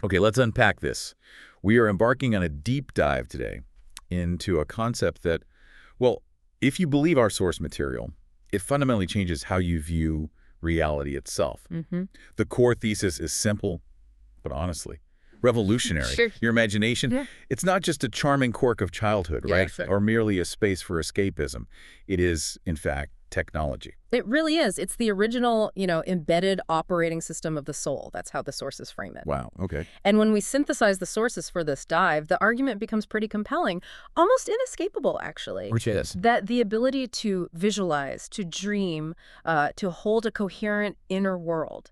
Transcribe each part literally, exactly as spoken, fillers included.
Okay, let's unpack this. We are embarking on a deep dive today into a concept that, well, if you believe our source material, it fundamentally changes how you view reality itself. Mm-hmm. The core thesis is simple, but honestly, revolutionary. Sure. Your imagination, Yeah. it's not just a charming quirk of childhood, Yeah, right? sure. Or merely a space for escapism. It is, in fact, technology. It really is. It's the original, you know, embedded operating system of the soul. That's how the sources frame it. Wow, okay. And when we synthesize the sources for this dive, the argument becomes pretty compelling, almost inescapable, actually. Which is? That the ability to visualize, to dream, uh, to hold a coherent inner world,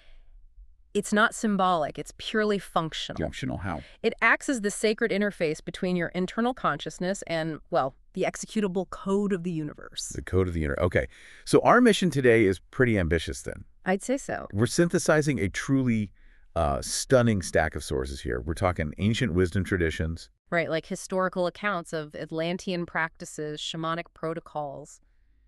it's not symbolic, it's purely functional. Functional how? It acts as the sacred interface between your internal consciousness and, well, the executable code of the universe. The code of the universe. Okay. So our mission today is pretty ambitious then. I'd say so. We're synthesizing a truly uh, stunning stack of sources here. We're talking ancient wisdom traditions. Right, like historical accounts of Atlantean practices, shamanic protocols,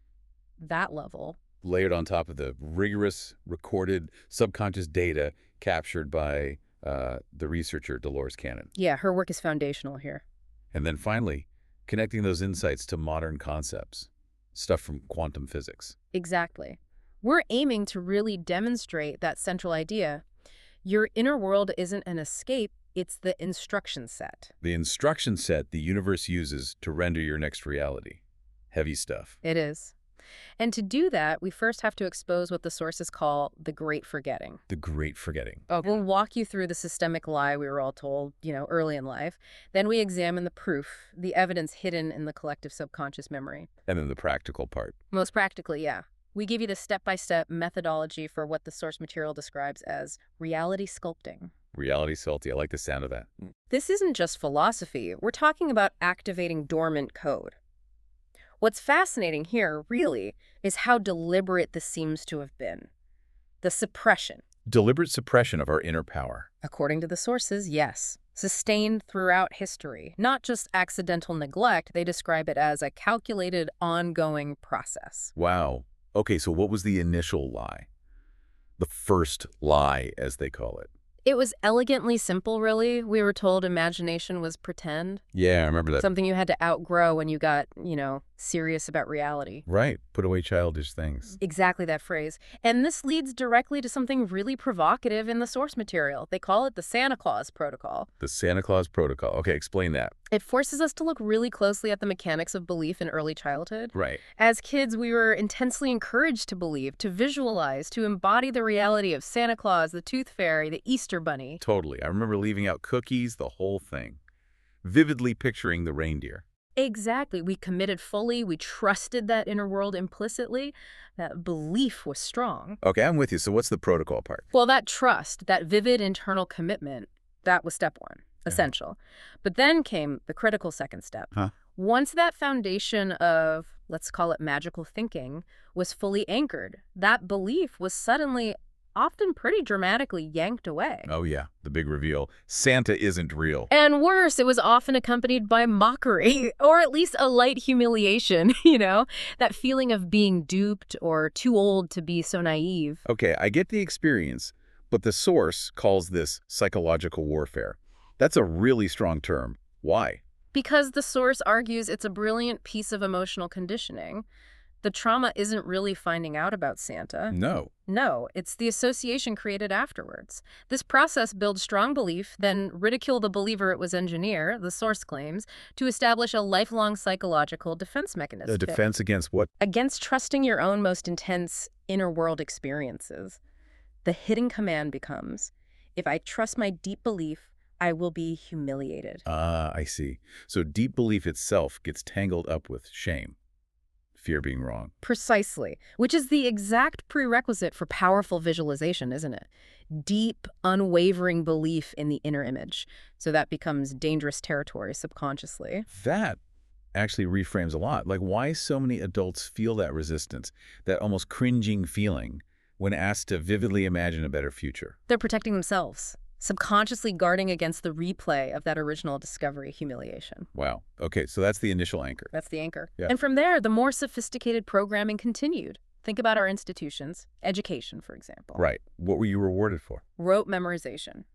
that level. Layered on top of the rigorous, recorded, subconscious data captured by uh, the researcher Dolores Cannon. Yeah, her work is foundational here. And then finally, connecting those insights to modern concepts, stuff from quantum physics. Exactly. We're aiming to really demonstrate that central idea. Your inner world isn't an escape, it's the instruction set. The instruction set the universe uses to render your next reality. Heavy stuff. It is. And to do that, we first have to expose what the sources call the great forgetting. The great forgetting. Oh, we'll walk you through the systemic lie we were all told, you know, early in life. Then we examine the proof, the evidence hidden in the collective subconscious memory. And then the practical part. Most practically, yeah. We give you the step-by-step methodology for what the source material describes as reality sculpting. Reality salty. I like the sound of that. This isn't just philosophy. We're talking about activating dormant code. What's fascinating here, really, is how deliberate this seems to have been. The suppression. Deliberate suppression of our inner power. According to the sources, yes. Sustained throughout history. Not just accidental neglect, they describe it as a calculated, ongoing process. Wow. Okay, so what was the initial lie? The first lie, as they call it. It was elegantly simple, really. We were told imagination was pretend. Yeah, I remember that. Something you had to outgrow when you got, you know, serious about reality. Right. Put away childish things. Exactly that phrase. And this leads directly to something really provocative in the source material. They call it the Santa Claus Protocol. The Santa Claus Protocol. Okay, explain that. It forces us to look really closely at the mechanics of belief in early childhood. Right. As kids, we were intensely encouraged to believe, to visualize, to embody the reality of Santa Claus, the Tooth Fairy, the Easter Bunny. Totally. I remember leaving out cookies, the whole thing. Vividly picturing the reindeer. Exactly. We committed fully. We trusted that inner world implicitly. That belief was strong. Okay, I'm with you. So what's the protocol part? Well, that trust, that vivid internal commitment, that was step one, essential. But then came the critical second step. Huh? Once that foundation of, let's call it magical thinking, was fully anchored, that belief was suddenly, often pretty dramatically, yanked away. Oh yeah, the big reveal. Santa isn't real. And worse, it was often accompanied by mockery, or at least a light humiliation, you know? That feeling of being duped or too old to be so naive. Okay, I get the experience, but the source calls this psychological warfare. That's a really strong term. Why? Because the source argues it's a brilliant piece of emotional conditioning. The trauma isn't really finding out about Santa. No. No, it's the association created afterwards. This process builds strong belief, then ridicule the believer it was engineer, the source claims, to establish a lifelong psychological defense mechanism. A defense against what? Against trusting your own most intense inner world experiences. The hidden command becomes, if I trust my deep belief, I will be humiliated. Ah, I see. So deep belief itself gets tangled up with shame. Fear being wrong. Precisely, which is the exact prerequisite for powerful visualization, isn't it? Deep, unwavering belief in the inner image. So that becomes dangerous territory subconsciously. That actually reframes a lot. Like, why so many adults feel that resistance, that almost cringing feeling when asked to vividly imagine a better future? They're protecting themselves, subconsciously guarding against the replay of that original discovery humiliation. Wow. Okay, so that's the initial anchor. That's the anchor. Yeah. And from there, the more sophisticated programming continued. Think about our institutions, education, for example. Right. What were you rewarded for? Rote memorization.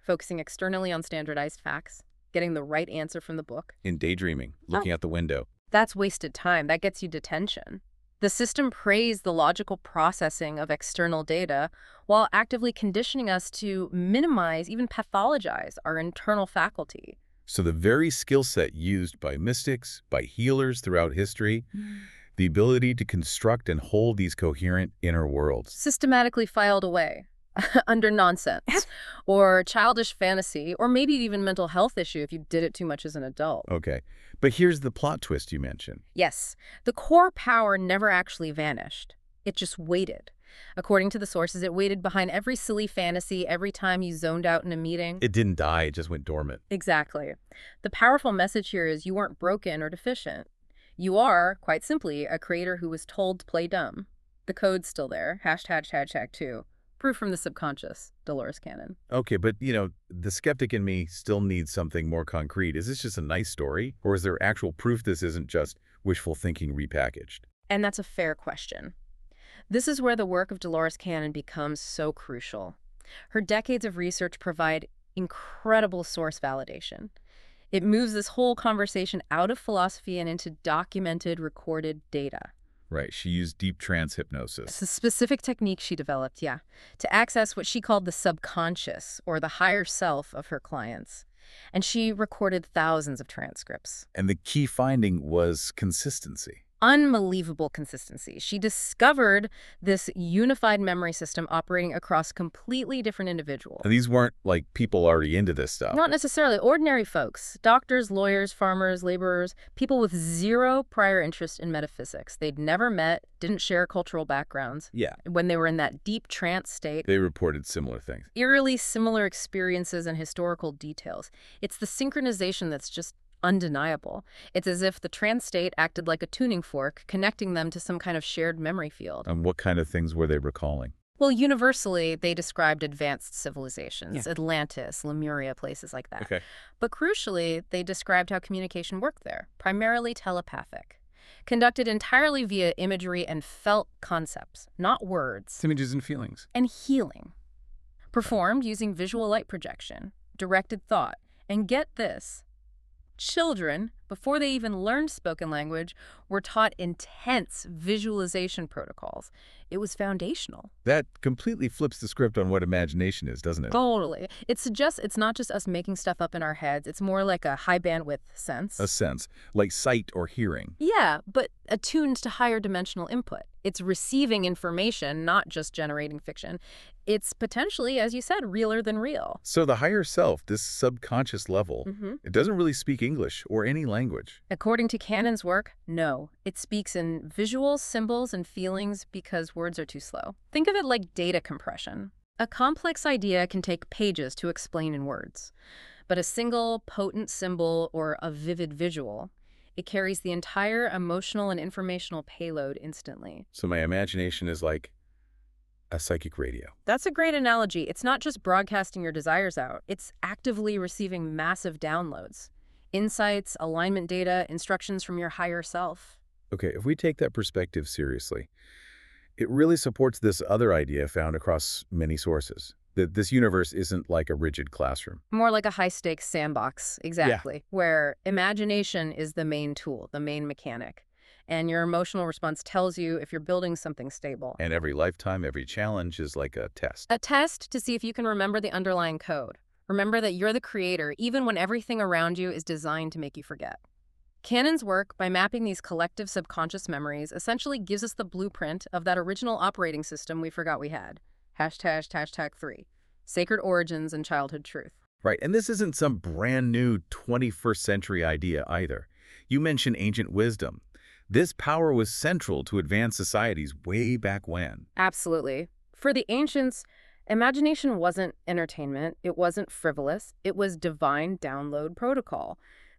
focusing externally on standardized facts, getting the right answer from the book. In daydreaming, looking out the window. That's wasted time. That gets you detention. The system praised the logical processing of external data while actively conditioning us to minimize, even pathologize, our internal faculty. So the very skill set used by mystics, by healers throughout history, the ability to construct and hold these coherent inner worlds. Systematically filed away under nonsense or childish fantasy or maybe even mental health issue if you did it too much as an adult. Okay, but here's the plot twist you mentioned. Yes, the core power never actually vanished. It just waited. According to the sources, it waited behind every silly fantasy every time you zoned out in a meeting. It didn't die, it just went dormant. Exactly. The powerful message here is you weren't broken or deficient. You are, quite simply, a creator who was told to play dumb. The code's still there. Hashtag, hashtag two. Proof from the subconscious, Dolores Cannon. Okay, but, you know, the skeptic in me still needs something more concrete. Is this just a nice story? Or is there actual proof this isn't just wishful thinking repackaged? And that's a fair question. This is where the work of Dolores Cannon becomes so crucial. Her decades of research provide incredible source validation. It moves this whole conversation out of philosophy and into documented, recorded data. Right, she used deep trance hypnosis. It's a specific technique she developed, yeah, to access what she called the subconscious, or the higher self of her clients. And she recorded thousands of transcripts. And the key finding was consistency. Unbelievable consistency. She discovered this unified memory system operating across completely different individuals. And these weren't, like, people already into this stuff. Not necessarily. Ordinary folks. Doctors, lawyers, farmers, laborers, people with zero prior interest in metaphysics. They'd never met, didn't share cultural backgrounds. Yeah. When they were in that deep trance state, They reported similar things. eerily similar experiences and historical details. It's the synchronization that's just undeniable. It's as if the trance state acted like a tuning fork, connecting them to some kind of shared memory field. And what kind of things were they recalling? Well, universally, they described advanced civilizations, Yeah. Atlantis, Lemuria, places like that. Okay. But crucially, they described how communication worked there, primarily telepathic, conducted entirely via imagery and felt concepts, not words, Images and feelings. and healing. Performed using visual light projection, directed thought, and get this, children, before they even learned spoken language, were taught intense visualization protocols. It was foundational. That completely flips the script on what imagination is, doesn't it? Totally. It suggests it's not just us making stuff up in our heads. It's more like a high bandwidth sense. A sense, like sight or hearing. Yeah, but attuned to higher dimensional input. It's receiving information, not just generating fiction. It's potentially, as you said, realer than real. So the higher self, this subconscious level, Mm-hmm. it doesn't really speak English or any language. According to Cannon's work, no. It speaks in visuals, symbols, and feelings because words are too slow. Think of it like data compression. A complex idea can take pages to explain in words, but a single potent symbol or a vivid visual, it carries the entire emotional and informational payload instantly. So my imagination is like a psychic radio. That's a great analogy. It's not just broadcasting your desires out. It's actively receiving massive downloads. Insights, alignment data, instructions from your higher self. Okay, if we take that perspective seriously, it really supports this other idea found across many sources, that this universe isn't like a rigid classroom. More like a high-stakes sandbox, exactly, where imagination is the main tool, the main mechanic. And your emotional response tells you if you're building something stable. And every lifetime, every challenge is like a test. A test to see if you can remember the underlying code. Remember that you're the creator, even when everything around you is designed to make you forget. Cannon's work, by mapping these collective subconscious memories, essentially gives us the blueprint of that original operating system we forgot we had. Hashtag, hashtag three. Sacred origins and childhood truth. Right, and this isn't some brand new twenty-first century idea either. You mentioned ancient wisdom. This power was central to advanced societies way back when. Absolutely. For the ancients, imagination wasn't entertainment. It wasn't frivolous. It was divine download protocol.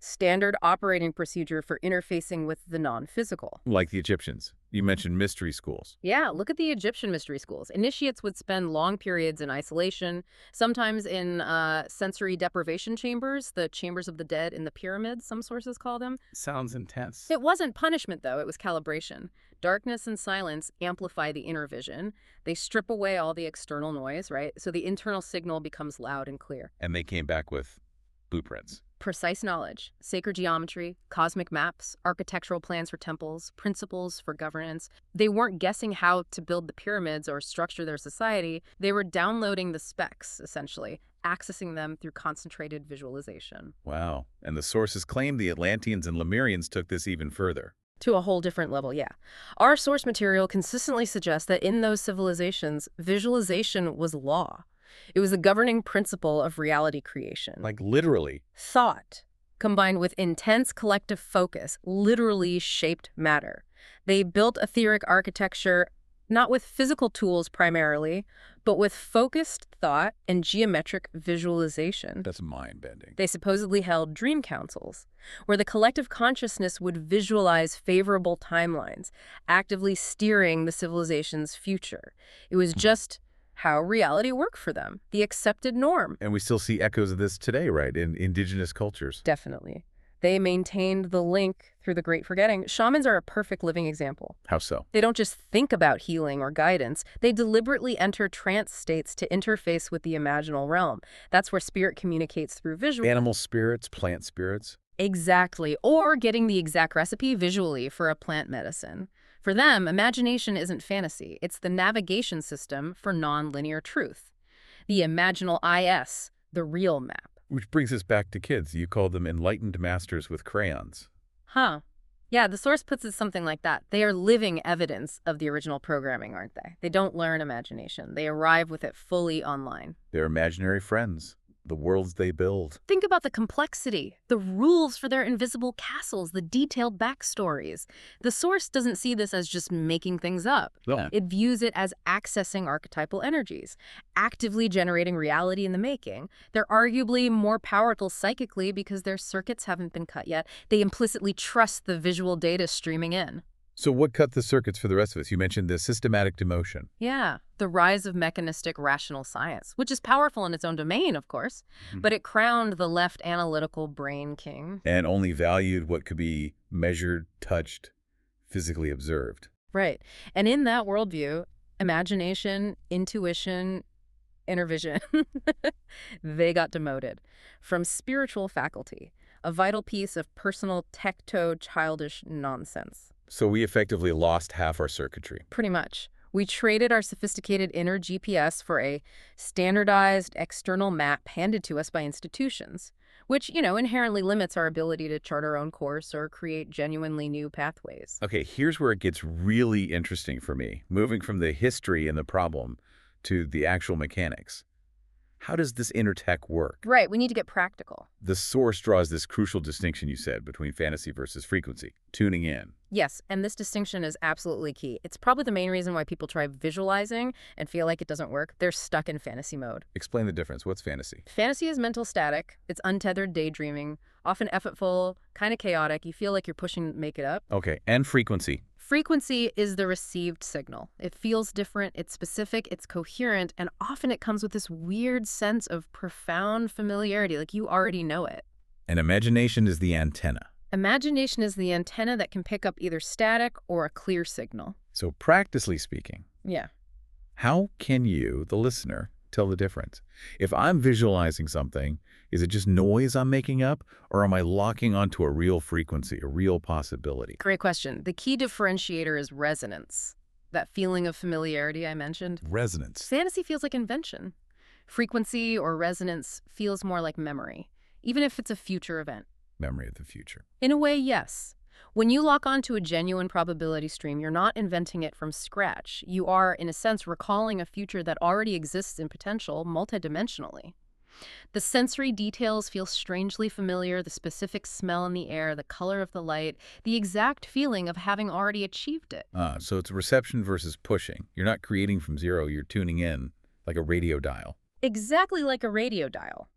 standard operating procedure for interfacing with the non-physical. Like the Egyptians. You mentioned mystery schools. Yeah, look at the Egyptian mystery schools. Initiates would spend long periods in isolation, sometimes in uh, sensory deprivation chambers, the chambers of the dead in the pyramids, some sources call them. Sounds intense. It wasn't punishment, though. It was calibration. Darkness and silence amplify the inner vision. They strip away all the external noise, right? So the internal signal becomes loud and clear. And they came back with blueprints. Precise knowledge, sacred geometry, cosmic maps, architectural plans for temples, principles for governance. They weren't guessing how to build the pyramids or structure their society. They were downloading the specs, essentially, accessing them through concentrated visualization. Wow. And the sources claim the Atlanteans and Lemurians took this even further. To a whole different level, yeah. Our source material consistently suggests that in those civilizations, visualization was law. It was the governing principle of reality creation. Like literally. Thought, combined with intense collective focus, literally shaped matter. They built etheric architecture not with physical tools primarily, but with focused thought and geometric visualization. That's mind-bending. They supposedly held dream councils, where the collective consciousness would visualize favorable timelines, actively steering the civilization's future. It was just how reality worked for them, the accepted norm. And we still see echoes of this today, right, in indigenous cultures. Definitely. They maintained the link through the Great Forgetting. Shamans are a perfect living example. How so? They don't just think about healing or guidance. They deliberately enter trance states to interface with the imaginal realm. That's where spirit communicates through visual. Animal spirits, plant spirits. Exactly. Or getting the exact recipe visually for a plant medicine. For them, imagination isn't fantasy. It's the navigation system for nonlinear truth. The imaginal I S, the real map. Which brings us back to kids. You call them enlightened masters with crayons. Huh. Yeah, the source puts it something like that. They are living evidence of the original programming, aren't they? They don't learn imagination. They arrive with it fully online. They're imaginary friends. The worlds they build. Think about the complexity, the rules for their invisible castles, the detailed backstories. The source doesn't see this as just making things up. No. It views it as accessing archetypal energies, actively generating reality in the making. They're arguably more powerful psychically because their circuits haven't been cut yet. They implicitly trust the visual data streaming in. So what cut the circuits for the rest of us? You mentioned the systematic demotion. Yeah, the rise of mechanistic rational science, which is powerful in its own domain, of course, Mm-hmm. but it crowned the left analytical brain king. And only valued what could be measured, touched, physically observed. Right. And in that worldview, imagination, intuition, inner vision, they got demoted from spiritual faculty, a vital piece of personal tecto-childish nonsense. So we effectively lost half our circuitry. Pretty much. We traded our sophisticated inner G P S for a standardized external map handed to us by institutions, which, you know, inherently limits our ability to chart our own course or create genuinely new pathways. Okay, here's where it gets really interesting for me, moving from the history and the problem to the actual mechanics. How does this inner tech work? Right, we need to get practical. The source draws this crucial distinction, you said, between fantasy versus frequency, tuning in. Yes, and this distinction is absolutely key. It's probably the main reason why people try visualizing and feel like it doesn't work. They're stuck in fantasy mode. Explain the difference. What's fantasy? Fantasy is mental static. It's untethered daydreaming, often effortful, kind of chaotic. You feel like you're pushing to make it up. Okay, and frequency. Frequency is the received signal. It feels different, it's specific, it's coherent, and often it comes with this weird sense of profound familiarity, like you already know it. And imagination is the antenna. Imagination is the antenna that can pick up either static or a clear signal. So practically speaking, Yeah. how can you, the listener, tell the difference? If I'm visualizing something, is it just noise I'm making up, or am I locking onto a real frequency, a real possibility? Great question. The key differentiator is resonance. That feeling of familiarity I mentioned. Resonance. Fantasy feels like invention. Frequency or resonance feels more like memory, even if it's a future event. Memory of the future. In a way, yes. When you lock onto a genuine probability stream, you're not inventing it from scratch. You are, in a sense, recalling a future that already exists in potential multidimensionally. The sensory details feel strangely familiar, the specific smell in the air, the color of the light, the exact feeling of having already achieved it. Ah, so it's reception versus pushing. You're not creating from zero, you're tuning in like a radio dial. Exactly like a radio dial.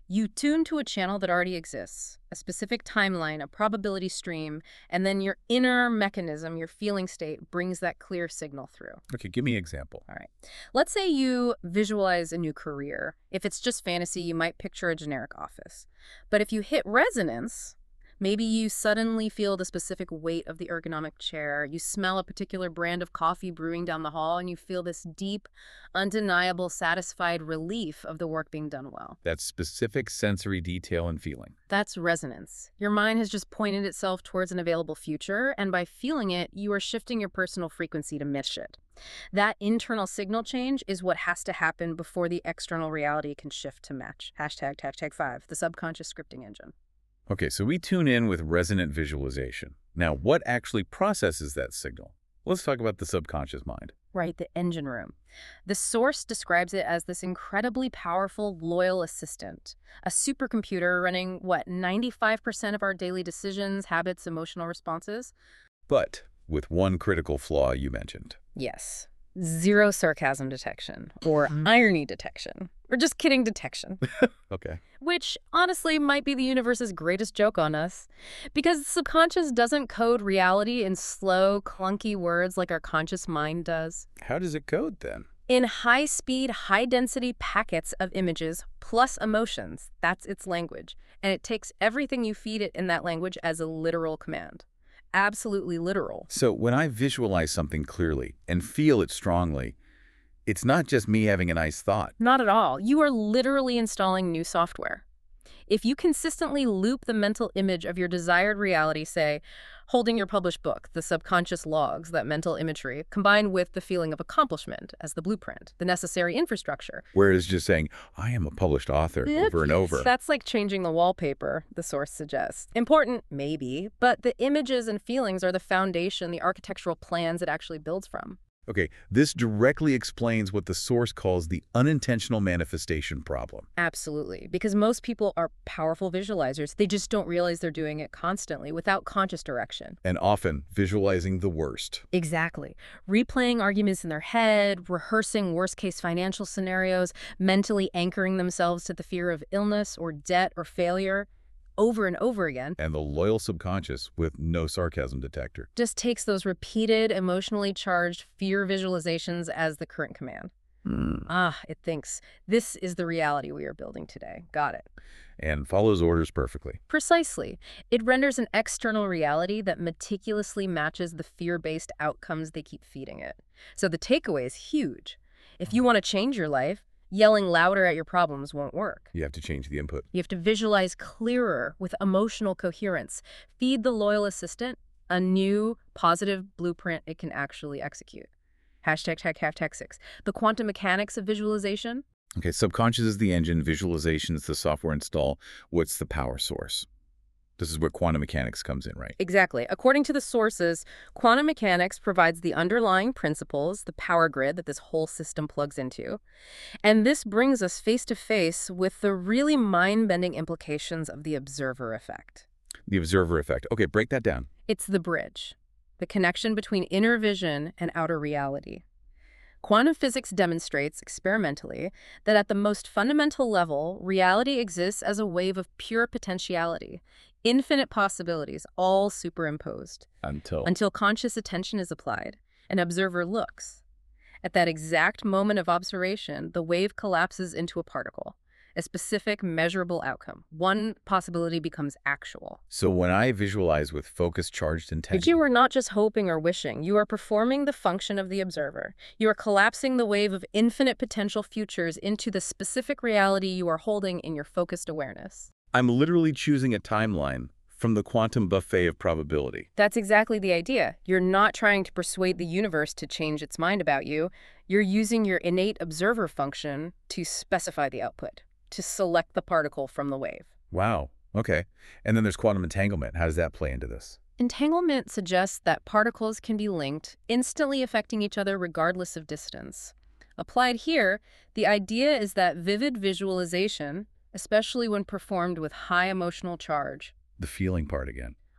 You tune to a channel that already exists, a specific timeline, a probability stream, and then your inner mechanism, your feeling state, brings that clear signal through. Okay, give me an example. All right. Let's say you visualize a new career. If it's just fantasy, you might picture a generic office. But if you hit resonance, maybe you suddenly feel the specific weight of the ergonomic chair, you smell a particular brand of coffee brewing down the hall, and you feel this deep, undeniable, satisfied relief of the work being done well. That specific sensory detail and feeling. That's resonance. Your mind has just pointed itself towards an available future, and by feeling it, you are shifting your personal frequency to match it. That internal signal change is what has to happen before the external reality can shift to match. Hashtag, hashtag five, the subconscious scripting engine. Okay, so we tune in with resonant visualization. Now, what actually processes that signal? Let's talk about the subconscious mind. Right, the engine room. The source describes it as this incredibly powerful, loyal assistant, a supercomputer running, what, ninety-five percent of our daily decisions, habits, emotional responses? But with one critical flaw you mentioned. Yes. Zero sarcasm detection, or irony detection, or just kidding detection. Okay. Which, honestly, might be the universe's greatest joke on us. Because the subconscious doesn't code reality in slow, clunky words like our conscious mind does. How does it code then? In high-speed, high-density packets of images plus emotions. That's its language. And it takes everything you feed it in that language as a literal command. Absolutely literal. So when I visualize something clearly and feel it strongly, it's not just me having a nice thought. Not at all. You are literally installing new software. If you consistently loop the mental image of your desired reality, say, holding your published book, the subconscious logs, that mental imagery, combined with the feeling of accomplishment as the blueprint, the necessary infrastructure. Whereas just saying, I am a published author over and over. That's like changing the wallpaper, the source suggests. Important, maybe, but the images and feelings are the foundation, the architectural plans it actually builds from. Okay, this directly explains what the source calls the unintentional manifestation problem. Absolutely, because most people are powerful visualizers. They just don't realize they're doing it constantly without conscious direction. And often visualizing the worst. Exactly. Replaying arguments in their head, rehearsing worst-case financial scenarios, mentally anchoring themselves to the fear of illness or debt or failure over and over again. And the loyal subconscious, with no sarcasm detector, just takes those repeated, emotionally charged fear visualizations as the current command. Mm. Ah, it thinks, this is the reality we are building today. Got it. And follows orders perfectly. Precisely. It renders an external reality that meticulously matches the fear-based outcomes they keep feeding it. So the takeaway is huge. If you want to change your life, yelling louder at your problems won't work. You have to change the input. You have to visualize clearer with emotional coherence. Feed the loyal assistant a new, positive blueprint it can actually execute. Hashtag, hashtag, hashtag six. The quantum mechanics of visualization. Okay, subconscious is the engine, visualization is the software install. What's the power source? This is where quantum mechanics comes in, right? Exactly. According to the sources, quantum mechanics provides the underlying principles, the power grid that this whole system plugs into. And this brings us face to face with the really mind-bending implications of the observer effect. The observer effect. Okay, break that down. It's the bridge, the connection between inner vision and outer reality. Quantum physics demonstrates, experimentally, that at the most fundamental level, reality exists as a wave of pure potentiality, infinite possibilities, all superimposed. Until? Until conscious attention is applied. An observer looks. At that exact moment of observation, the wave collapses into a particle, a specific, measurable outcome. One possibility becomes actual. So when I visualize with focused, charged intention... You are not just hoping or wishing. You are performing the function of the observer. You are collapsing the wave of infinite potential futures into the specific reality you are holding in your focused awareness. I'm literally choosing a timeline from the quantum buffet of probability. That's exactly the idea. You're not trying to persuade the universe to change its mind about you. You're using your innate observer function to specify the output, to select the particle from the wave. Wow. Okay. And then there's quantum entanglement. How does that play into this? Entanglement suggests that particles can be linked, instantly affecting each other regardless of distance. Applied here, the idea is that vivid visualization, especially when performed with high emotional charge, The feeling part again.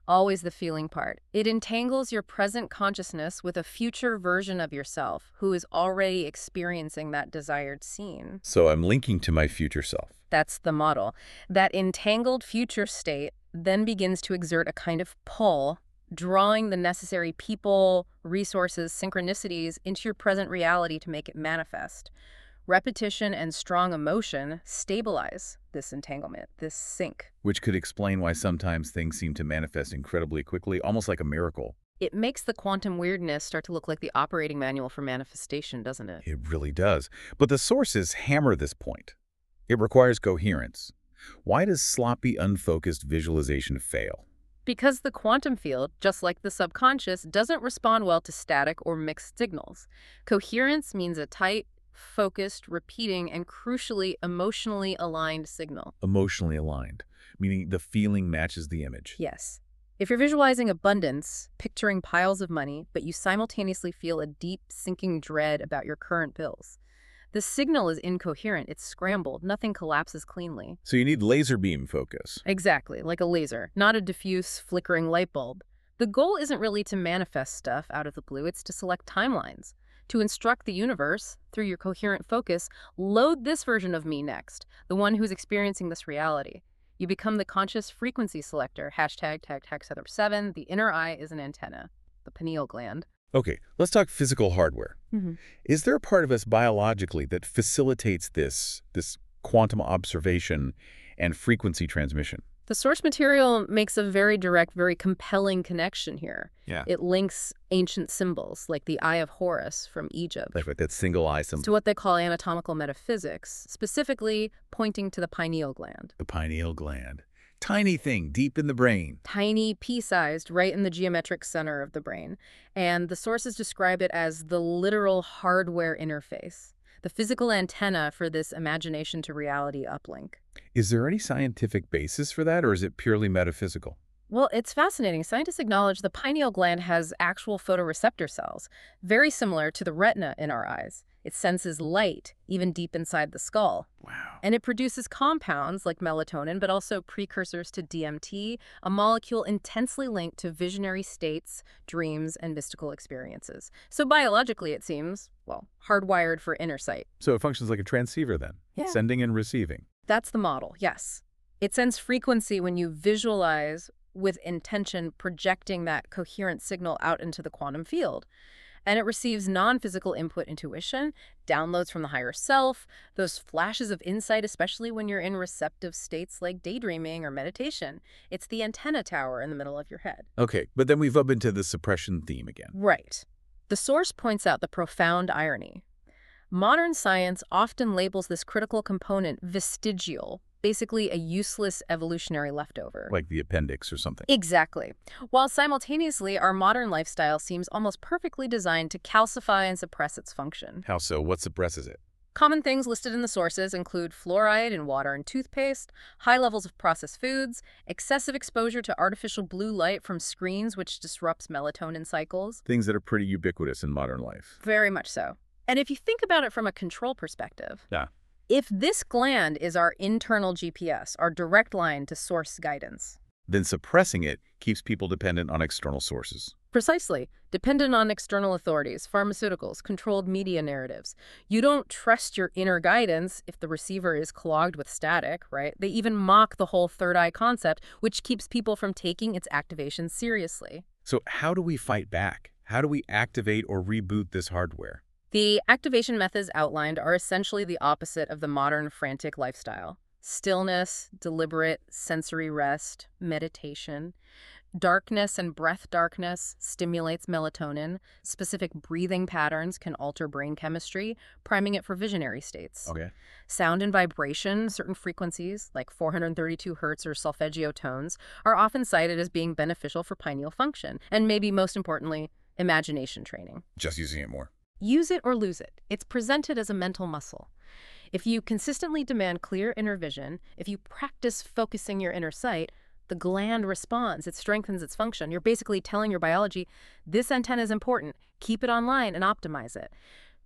Always the feeling part. It entangles your present consciousness with a future version of yourself who is already experiencing that desired scene. So I'm linking to my future self. That's the model. That entangled future state then begins to exert a kind of pull, drawing the necessary people, resources, synchronicities into your present reality to make it manifest. Repetition and strong emotion stabilize this entanglement, this sync. Which could explain why sometimes things seem to manifest incredibly quickly, almost like a miracle. It makes the quantum weirdness start to look like the operating manual for manifestation, doesn't it? It really does. But the sources hammer this point. It requires coherence. Why does sloppy, unfocused visualization fail? Because the quantum field, just like the subconscious, doesn't respond well to static or mixed signals. Coherence means a tight, focused, repeating, and crucially, emotionally aligned signal. Emotionally aligned, meaning the feeling matches the image. Yes. If you're visualizing abundance, picturing piles of money, but you simultaneously feel a deep, sinking dread about your current bills, the signal is incoherent, it's scrambled, nothing collapses cleanly. So you need laser beam focus. Exactly, like a laser, not a diffuse, flickering light bulb. The goal isn't really to manifest stuff out of the blue, it's to select timelines. To instruct the universe, through your coherent focus, load this version of me next, the one who's experiencing this reality. You become the conscious frequency selector, hashtag tag tag seven. The inner eye is an antenna, the pineal gland. Okay, let's talk physical hardware. Mm-hmm. Is there a part of us biologically that facilitates this, this quantum observation and frequency transmission? The source material makes a very direct, very compelling connection here. Yeah. It links ancient symbols, like the Eye of Horus from Egypt, Like with that single eye symbol. to what they call anatomical metaphysics, specifically pointing to the pineal gland. The pineal gland. Tiny thing deep in the brain. Tiny, pea-sized, right in the geometric center of the brain. And the sources describe it as the literal hardware interface, the physical antenna for this imagination to reality uplink. Is there any scientific basis for that, or is it purely metaphysical? Well, it's fascinating. Scientists acknowledge the pineal gland has actual photoreceptor cells, very similar to the retina in our eyes. It senses light, even deep inside the skull. Wow. And it produces compounds like melatonin, but also precursors to D M T, a molecule intensely linked to visionary states, dreams, and mystical experiences. So biologically, it seems, well, hardwired for inner sight. So it functions like a transceiver then? Yeah. Sending and receiving. That's the model, yes. It sends frequency when you visualize with intention, projecting that coherent signal out into the quantum field. And it receives non-physical input intuition, downloads from the higher self, those flashes of insight, especially when you're in receptive states like daydreaming or meditation. It's the antenna tower in the middle of your head. Okay, but then we've up into the suppression theme again. Right. The source points out the profound irony. Modern science often labels this critical component vestigial, basically a useless evolutionary leftover. Like the appendix or something. Exactly. While simultaneously, our modern lifestyle seems almost perfectly designed to calcify and suppress its function. How so? What suppresses it? Common things listed in the sources include fluoride in water and toothpaste, high levels of processed foods, excessive exposure to artificial blue light from screens, which disrupts melatonin cycles. Things that are pretty ubiquitous in modern life. Very much so. And if you think about it from a control perspective, Yeah. if this gland is our internal G P S, our direct line to source guidance, Then suppressing it keeps people dependent on external sources. precisely, dependent on external authorities, pharmaceuticals, controlled media narratives. You don't trust your inner guidance if the receiver is clogged with static, right? They even mock the whole third eye concept, which keeps people from taking its activation seriously. So how do we fight back? How do we activate or reboot this hardware? The activation methods outlined are essentially the opposite of the modern frantic lifestyle. Stillness, deliberate sensory rest, meditation. Darkness and breath darkness stimulates melatonin. Specific breathing patterns can alter brain chemistry, priming it for visionary states. Okay. Sound and vibration, certain frequencies, like four hundred thirty-two hertz or solfeggio tones, are often cited as being beneficial for pineal function, and maybe most importantly, imagination training. Just using it more. Use it or lose it. It's presented as a mental muscle. If you consistently demand clear inner vision, if you practice focusing your inner sight, the gland responds. It strengthens its function. You're basically telling your biology, this antenna is important. Keep it online and optimize it.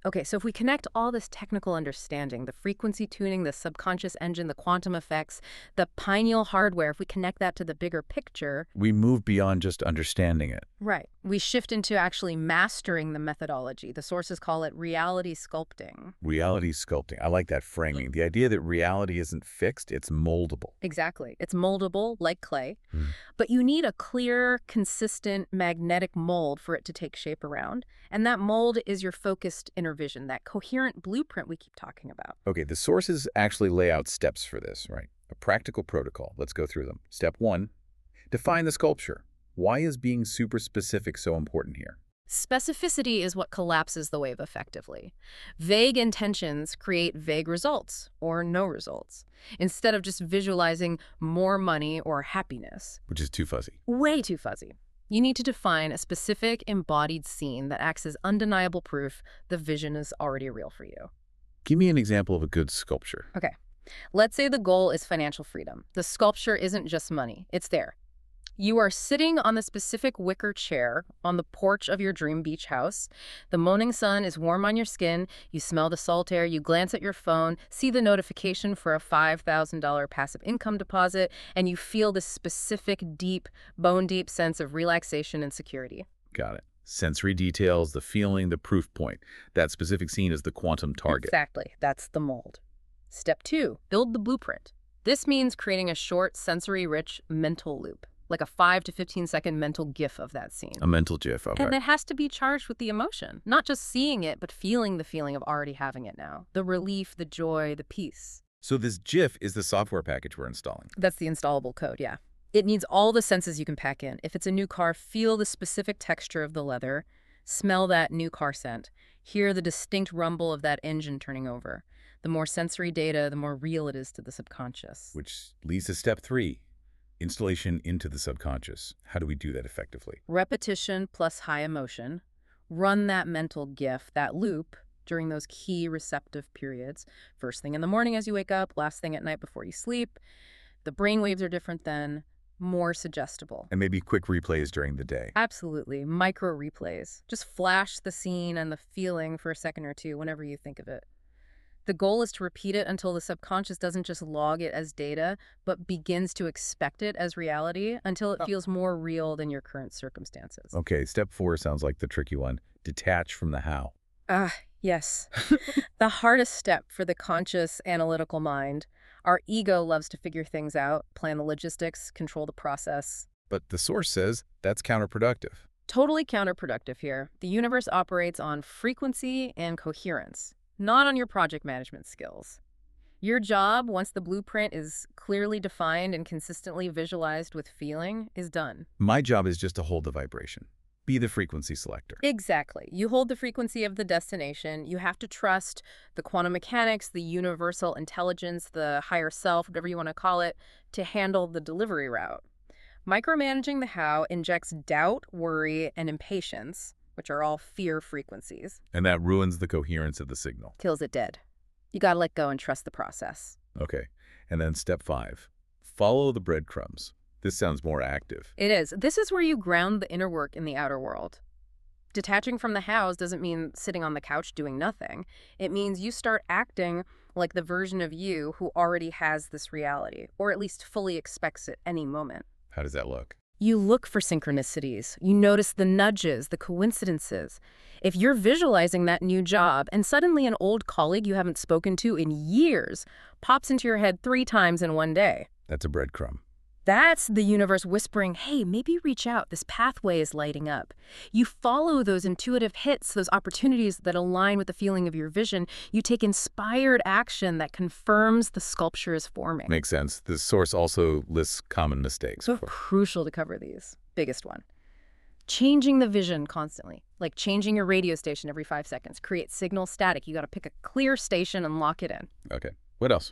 Okay, so if we connect all this technical understanding, the frequency tuning, the subconscious engine, the quantum effects, the pineal hardware, if we connect that to the bigger picture, We move beyond just understanding it. right, we shift into actually mastering the methodology. The sources call it reality sculpting. Reality sculpting. I like that framing. The idea that reality isn't fixed, it's moldable. Exactly. It's moldable like clay, Hmm. but you need a clear, consistent, magnetic mold for it to take shape around. And that mold is your focused inner vision, that coherent blueprint we keep talking about. Okay, the sources actually lay out steps for this, right? A practical protocol. Let's go through them. Step one, define the sculpture. Why is being super specific so important here? Specificity is what collapses the wave effectively. Vague intentions create vague results or no results, instead of just visualizing more money or happiness. Which is too fuzzy. Way too fuzzy. You need to define a specific embodied scene that acts as undeniable proof the vision is already real for you. Give me an example of a good sculpture. Okay, let's say the goal is financial freedom. The sculpture isn't just money, it's there. You are sitting on the specific wicker chair on the porch of your dream beach house. The morning sun is warm on your skin. You smell the salt air. You glance at your phone, see the notification for a five thousand dollar passive income deposit, and you feel this specific, deep, bone-deep sense of relaxation and security. Got it. Sensory details, the feeling, the proof point. That specific scene is the quantum target. Exactly. That's the mold. Step two, build the blueprint. This means creating a short, sensory-rich mental loop, like a five to fifteen second mental GIF of that scene. A mental GIF. Okay. And it has to be charged with the emotion, not just seeing it, but feeling the feeling of already having it now. The relief, the joy, the peace. So this GIF is the software package we're installing. That's the installable code, yeah. It needs all the senses you can pack in. If it's a new car, feel the specific texture of the leather, smell that new car scent, hear the distinct rumble of that engine turning over. The more sensory data, the more real it is to the subconscious. Which leads to step three, installation into the subconscious. How do we do that effectively? Repetition plus high emotion. Run that mental GIF, that loop, during those key receptive periods. First thing in the morning as you wake up, last thing at night before you sleep. The brain waves are different then, more suggestible. And maybe quick replays during the day. Absolutely. Micro replays. Just flash the scene and the feeling for a second or two whenever you think of it. The goal is to repeat it until the subconscious doesn't just log it as data, but begins to expect it as reality until it feels more real than your current circumstances. Okay, step four sounds like the tricky one. Detach from the how. Ah, yes. The hardest step for the conscious, analytical mind. Our ego loves to figure things out, plan the logistics, control the process. But the source says that's counterproductive. Totally counterproductive here. The universe operates on frequency and coherence, not on your project management skills. Your job, once the blueprint is clearly defined and consistently visualized with feeling, is done. My job is just to hold the vibration. Be the frequency selector. Exactly. You hold the frequency of the destination. You have to trust the quantum mechanics, the universal intelligence, the higher self, whatever you want to call it, to handle the delivery route. Micromanaging the how injects doubt, worry, and impatience, which are all fear frequencies. And that ruins the coherence of the signal. Kills it dead. You gotta let go and trust the process. Okay. And then step five, follow the breadcrumbs. This sounds more active. It is. This is where you ground the inner work in the outer world. Detaching from the hows doesn't mean sitting on the couch doing nothing. It means you start acting like the version of you who already has this reality, or at least fully expects it any moment. How does that look? You look for synchronicities. You notice the nudges, the coincidences. If you're visualizing that new job and suddenly an old colleague you haven't spoken to in years pops into your head three times in one day, That's a breadcrumb. that's the universe whispering, hey, maybe reach out. This pathway is lighting up. You follow those intuitive hits, those opportunities that align with the feeling of your vision. You take inspired action that confirms the sculpture is forming. Makes sense. The source also lists common mistakes. So crucial to cover these. Biggest one. Changing the vision constantly, like changing your radio station every five seconds. Create signal static. You got to pick a clear station and lock it in. Okay. What else?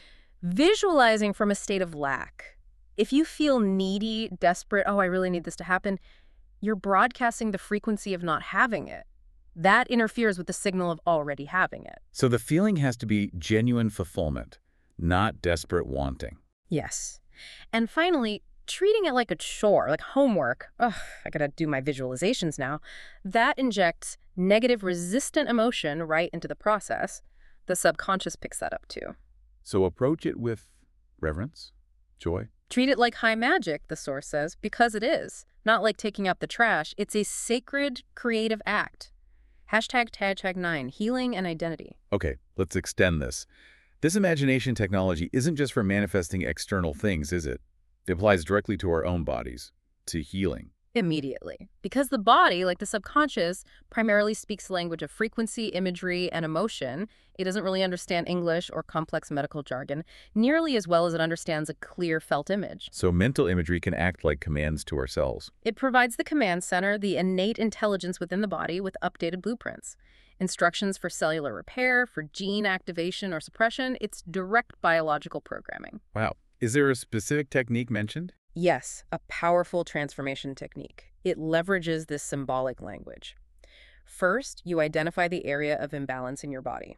Visualizing from a state of lack. If you feel needy, desperate, oh, I really need this to happen, you're broadcasting the frequency of not having it. That interferes with the signal of already having it. So the feeling has to be genuine fulfillment, not desperate wanting. Yes. And finally, treating it like a chore, like homework. Ugh, I gotta do my visualizations now. That injects negative resistant emotion right into the process. The subconscious picks that up too. So approach it with reverence, joy. Treat it like high magic, the source says, because it is. Not like taking out the trash. It's a sacred, creative act. Hashtag Tag nine, healing and identity. Okay, let's extend this. This imagination technology isn't just for manifesting external things, is it? It applies directly to our own bodies, to healing. Immediately. Because the body, like the subconscious, primarily speaks the language of frequency, imagery, and emotion. It doesn't really understand English or complex medical jargon nearly as well as it understands a clear felt image. So mental imagery can act like commands to our cells. It provides the command center, the innate intelligence within the body, with updated blueprints. Instructions for cellular repair, for gene activation or suppression. It's direct biological programming. Wow. Is there a specific technique mentioned? Yes, a powerful transformation technique. It leverages this symbolic language. First, you identify the area of imbalance in your body.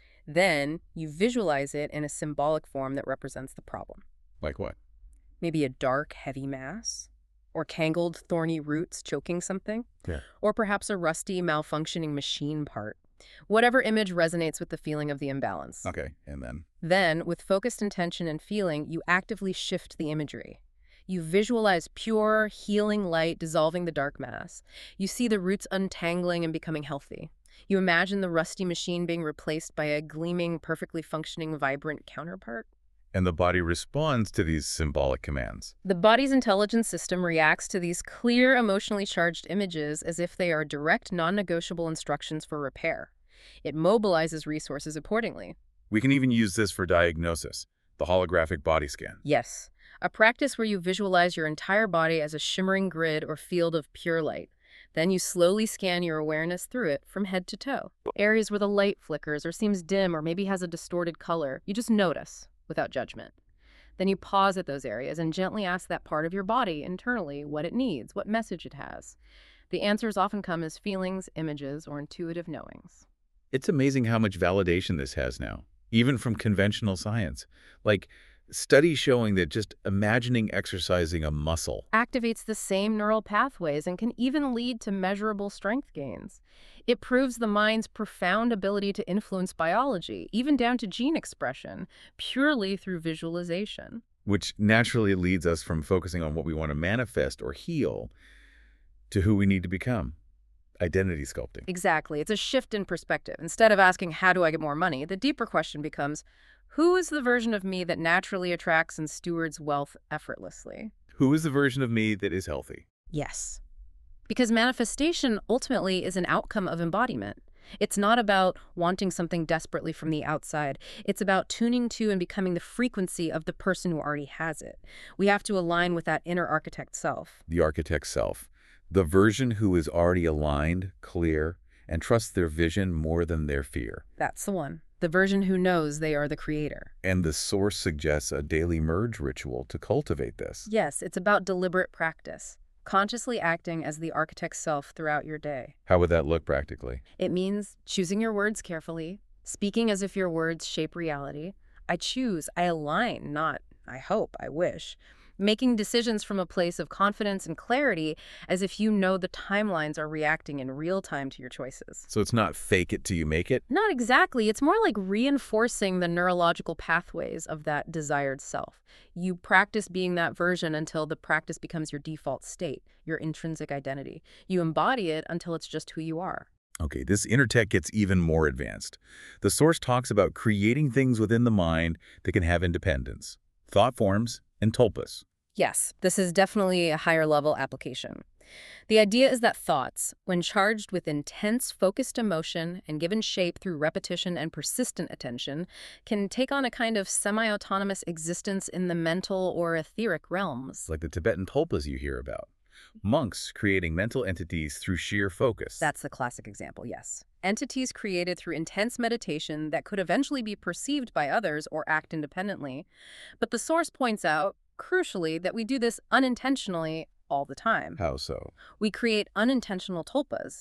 Then, you visualize it in a symbolic form that represents the problem. Like what? Maybe a dark, heavy mass, or tangled, thorny roots choking something, Yeah. or perhaps a rusty, malfunctioning machine part. Whatever image resonates with the feeling of the imbalance. Okay, and then? Then, with focused intention and feeling, you actively shift the imagery. You visualize pure, healing light dissolving the dark mass. You see the roots untangling and becoming healthy. You imagine the rusty machine being replaced by a gleaming, perfectly functioning, vibrant counterpart. And the body responds to these symbolic commands. The body's intelligence system reacts to these clear, emotionally charged images as if they are direct, non-negotiable instructions for repair. It mobilizes resources accordingly. We can even use this for diagnosis, the holographic body scan. Yes, a practice where you visualize your entire body as a shimmering grid or field of pure light. Then you slowly scan your awareness through it from head to toe. Areas where the light flickers or seems dim or maybe has a distorted color, you just notice without judgment. Then you pause at those areas and gently ask that part of your body internally what it needs, what message it has. The answers often come as feelings, images, or intuitive knowings. It's amazing how much validation this has now, even from conventional science. Like studies showing that just imagining exercising a muscle Activates the same neural pathways and can even lead to measurable strength gains. It proves the mind's profound ability to influence biology, even down to gene expression, purely through visualization. which naturally leads us from focusing on what we want to manifest or heal to who we need to become. Identity sculpting. Exactly. It's a shift in perspective. Instead of asking, how do I get more money? The deeper question becomes, who is the version of me that naturally attracts and stewards wealth effortlessly? Who is the version of me that is healthy? Yes. Because manifestation ultimately is an outcome of embodiment. It's not about wanting something desperately from the outside. It's about tuning to and becoming the frequency of the person who already has it. We have to align with that inner architect self. The architect self. The version who is already aligned, clear, and trusts their vision more than their fear. That's the one. The version who knows they are the creator. And the source suggests a daily merge ritual to cultivate this. Yes, it's about deliberate practice. Consciously acting as the architect self throughout your day. How would that look practically? It means choosing your words carefully, speaking as if your words shape reality. I choose, I align, not I hope, I wish. Making decisions from a place of confidence and clarity as if you know the timelines are reacting in real time to your choices. So it's not fake it till you make it? Not exactly. It's more like reinforcing the neurological pathways of that desired self. You practice being that version until the practice becomes your default state, your intrinsic identity. You embody it until it's just who you are. Okay, this inner tech gets even more advanced. The source talks about creating things within the mind that can have independence, thought forms, and tulpas. Yes, this is definitely a higher level application. The idea is that thoughts, when charged with intense, focused emotion and given shape through repetition and persistent attention, can take on a kind of semi-autonomous existence in the mental or etheric realms. Like the Tibetan tulpas you hear about. Monks creating mental entities through sheer focus. That's the classic example, yes. Entities created through intense meditation that could eventually be perceived by others or act independently. But the source points out, crucially, that we do this unintentionally all the time. How so? We create unintentional tulpas.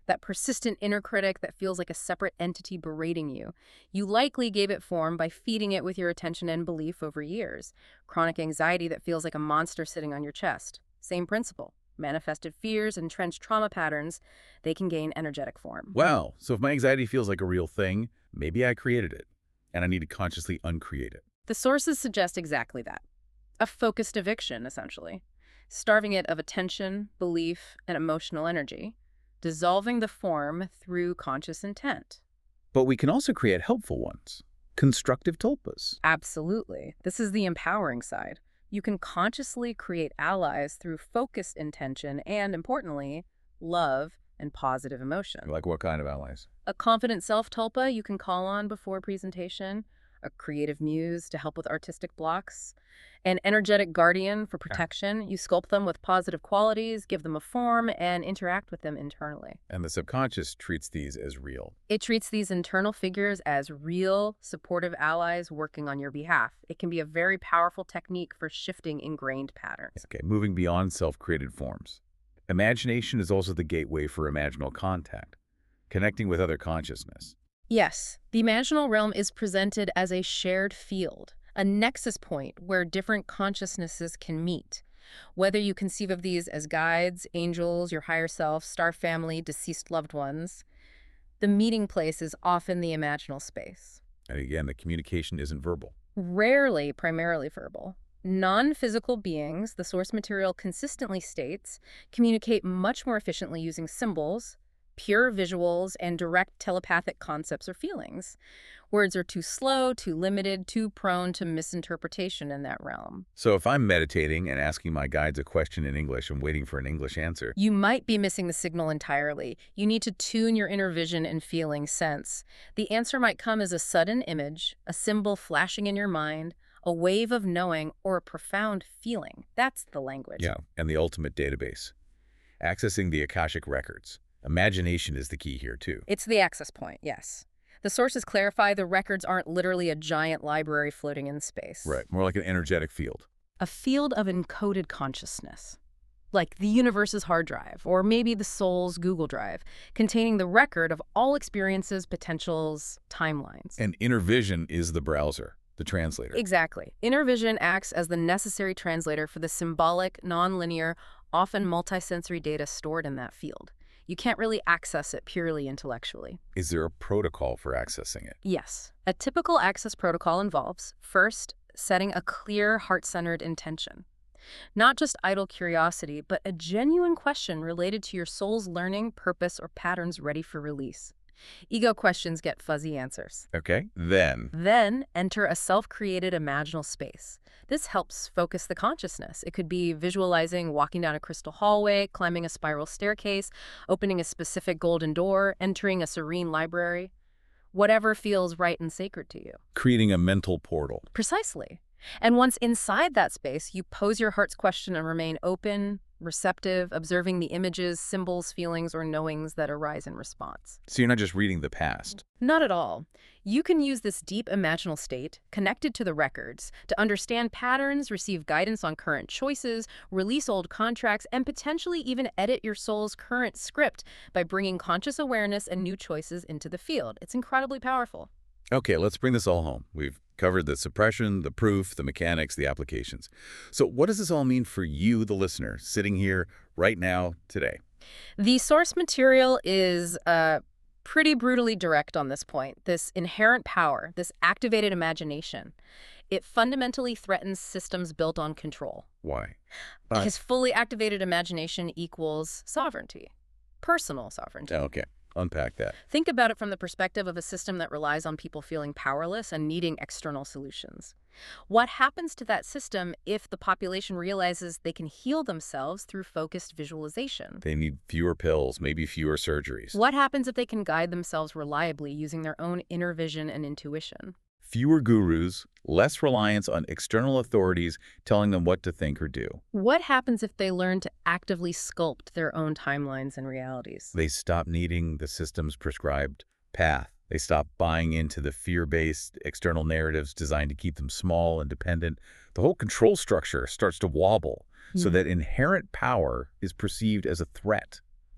that persistent inner critic that feels like a separate entity berating you. You likely gave it form by feeding it with your attention and belief over years. Chronic anxiety that feels like a monster sitting on your chest. Same principle. Manifested fears, entrenched trauma patterns, they can gain energetic form. Wow. So if my anxiety feels like a real thing, maybe I created it, and I need to consciously uncreate it. The sources suggest exactly that. A focused eviction, essentially. Starving it of attention, belief, and emotional energy. Dissolving the form through conscious intent. But we can also create helpful ones. Constructive tulpas. Absolutely. This is the empowering side. You can consciously create allies through focused intention and, importantly, love and positive emotion. Like what kind of allies? A confident self-tulpa you can call on before presentation, a creative muse to help with artistic blocks, an energetic guardian for protection. You sculpt them with positive qualities, give them a form, and interact with them internally. And the subconscious treats these as real. It treats these internal figures as real, supportive allies working on your behalf. It can be a very powerful technique for shifting ingrained patterns. Okay, moving beyond self-created forms. Imagination is also the gateway for imaginal contact, connecting with other consciousness. Yes, the imaginal realm is presented as a shared field, a nexus point where different consciousnesses can meet. Whether you conceive of these as guides, angels, your higher self, star family, deceased loved ones, the meeting place is often the imaginal space. And again, the communication isn't verbal. Rarely primarily verbal. Non-physical beings, the source material consistently states, communicate much more efficiently using symbols, pure visuals, and direct telepathic concepts or feelings. Words are too slow, too limited, too prone to misinterpretation in that realm. So if I'm meditating and asking my guides a question in English and waiting for an English answer, you might be missing the signal entirely. You need to tune your inner vision and feeling sense. The answer might come as a sudden image, a symbol flashing in your mind, a wave of knowing, or a profound feeling. That's the language. yeah, and the ultimate database. Accessing the Akashic records. Imagination is the key here, too. It's the access point, yes. The sources clarify the records aren't literally a giant library floating in space. Right, more like an energetic field. A field of encoded consciousness. Like the universe's hard drive, or maybe the soul's Google Drive, containing the record of all experiences, potentials, timelines. And inner vision is the browser, the translator. Exactly. Inner vision acts as the necessary translator for the symbolic, nonlinear, often multisensory data stored in that field. You can't really access it purely intellectually. Is there a protocol for accessing it? Yes. A typical access protocol involves, first, setting a clear, heart-centered intention. Not just idle curiosity, but a genuine question related to your soul's learning, purpose, or patterns ready for release. Ego questions get fuzzy answers. Okay, then. Then enter a self-created imaginal space. This helps focus the consciousness. It could be visualizing walking down a crystal hallway, climbing a spiral staircase, opening a specific golden door, entering a serene library. Whatever feels right and sacred to you. Creating a mental portal. Precisely. And once inside that space, you pose your heart's question and remain open, receptive, observing the images, symbols, feelings, or knowings that arise in response. So you're not just reading the past. Not at all. You can use this deep imaginal state, connected to the records, to understand patterns, receive guidance on current choices, release old contracts, and potentially even edit your soul's current script by bringing conscious awareness and new choices into the field. It's incredibly powerful. Okay, let's bring this all home. We've covered the suppression, the proof, the mechanics, the applications. So what does this all mean for you, the listener, sitting here right now, today? The source material is uh, pretty brutally direct on this point. This inherent power, this activated imagination, it fundamentally threatens systems built on control. Why? Uh, because fully activated imagination equals sovereignty, personal sovereignty. Okay. Unpack that. Think about it from the perspective of a system that relies on people feeling powerless and needing external solutions. What happens to that system if the population realizes they can heal themselves through focused visualization? They need fewer pills, maybe fewer surgeries. What happens if they can guide themselves reliably using their own inner vision and intuition? Fewer gurus, less reliance on external authorities telling them what to think or do. What happens if they learn to actively sculpt their own timelines and realities? They stop needing the system's prescribed path. They stop buying into the fear-based external narratives designed to keep them small and dependent. The whole control structure starts to wobble, so that inherent power is perceived as a threat,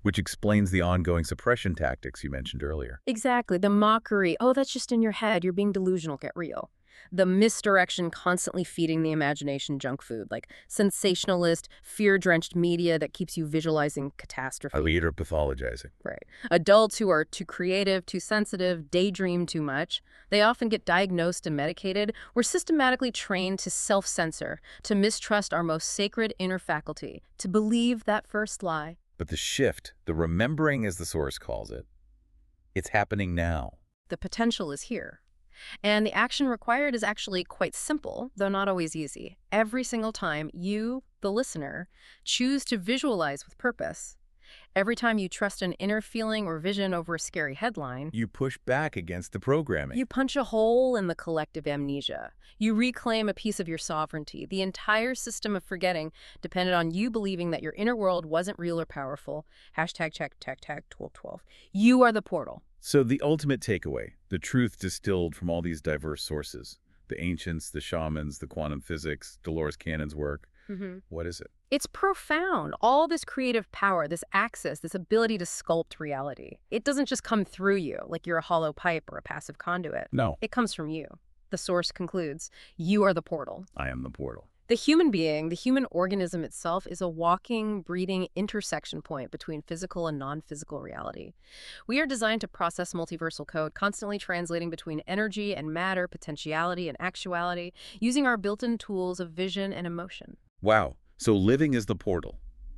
Which explains the ongoing suppression tactics you mentioned earlier. Exactly. The mockery, oh, that's just in your head, you're being delusional, get real. The misdirection constantly feeding the imagination junk food, like sensationalist, fear-drenched media that keeps you visualizing catastrophe. A leader pathologizing. Right. Adults who are too creative, too sensitive, daydream too much, they often get diagnosed and medicated. We're systematically trained to self-censor, to mistrust our most sacred inner faculty, to believe that first lie. But the shift, the remembering as the source calls it, it's happening now. The potential is here. And the action required is actually quite simple, though not always easy. Every single time you, the listener, choose to visualize with purpose, every time you trust an inner feeling or vision over a scary headline, You push back against the programming. you punch a hole in the collective amnesia. You reclaim a piece of your sovereignty. The entire system of forgetting depended on you believing that your inner world wasn't real or powerful. Hashtag check, tag, tag, twelve twelve. You are the portal. So the ultimate takeaway, the truth distilled from all these diverse sources, the ancients, the shamans, the quantum physics, Dolores Cannon's work, Mm-hmm. what is it? It's profound. All this creative power, this access, this ability to sculpt reality. It doesn't just come through you like you're a hollow pipe or a passive conduit. No. It comes from you. The source concludes, you are the portal. I am the portal. The human being, the human organism itself, is a walking, breathing intersection point between physical and non-physical reality. We are designed to process multiversal code, constantly translating between energy and matter, potentiality and actuality, using our built-in tools of vision and emotion. Wow. So living is the portal.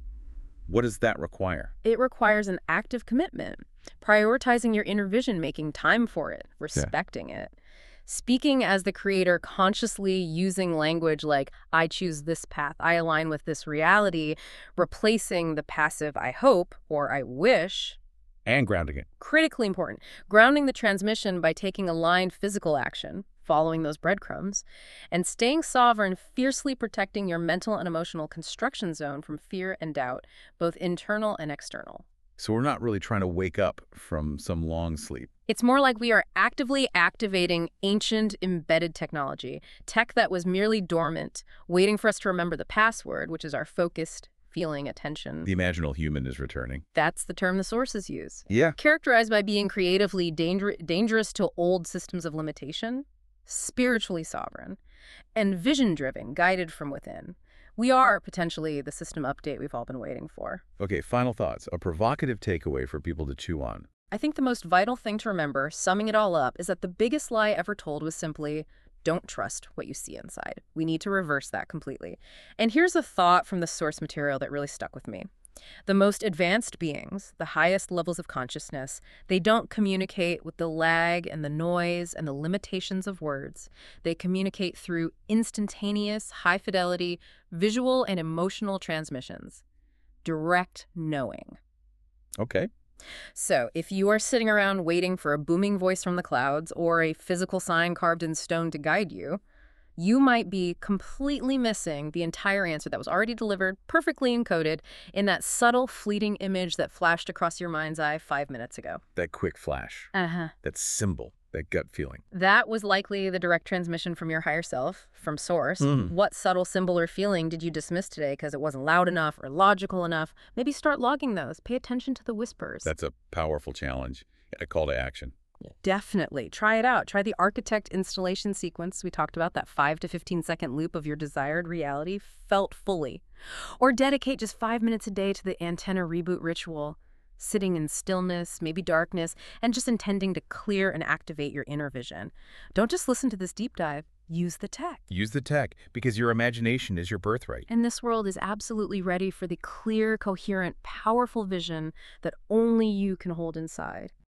What does that require? It requires an active commitment, prioritizing your inner vision, making time for it, respecting it. Speaking as the creator, consciously using language like, I choose this path, I align with this reality, replacing the passive I hope or I wish. And grounding it. Critically important. Grounding the transmission by taking aligned physical action, following those breadcrumbs, and staying sovereign, fiercely protecting your mental and emotional construction zone from fear and doubt, both internal and external. So we're not really trying to wake up from some long sleep. It's more like we are actively activating ancient embedded technology, tech that was merely dormant, waiting for us to remember the password, which is our focused feeling attention. The imaginal human is returning. That's the term the sources use. Yeah. Characterized by being creatively danger dangerous to old systems of limitation, spiritually sovereign, and vision-driven, guided from within. We are potentially the system update we've all been waiting for. Okay, final thoughts. A provocative takeaway for people to chew on. I think the most vital thing to remember, summing it all up, is that the biggest lie ever told was simply, don't trust what you see inside. We need to reverse that completely. And here's a thought from the source material that really stuck with me. The most advanced beings, the highest levels of consciousness, they don't communicate with the lag and the noise and the limitations of words. They communicate through instantaneous, high-fidelity, visual and emotional transmissions. Direct knowing. Okay. So, if you are sitting around waiting for a booming voice from the clouds or a physical sign carved in stone to guide you, you might be completely missing the entire answer that was already delivered, perfectly encoded, in that subtle, fleeting image that flashed across your mind's eye five minutes ago. That quick flash. Uh-huh. That symbol. That gut feeling. That was likely the direct transmission from your higher self, from source. Mm. What subtle symbol or feeling did you dismiss today because it wasn't loud enough or logical enough? Maybe start logging those. Pay attention to the whispers. That's a powerful challenge. A call to action. Definitely. Try it out. Try the architect installation sequence we talked about, that five to fifteen second loop of your desired reality felt fully. Or dedicate just five minutes a day to the antenna reboot ritual, sitting in stillness, maybe darkness, and just intending to clear and activate your inner vision. Don't just listen to this deep dive. Use the tech. Use the tech, because your imagination is your birthright. And this world is absolutely ready for the clear, coherent, powerful vision that only you can hold inside.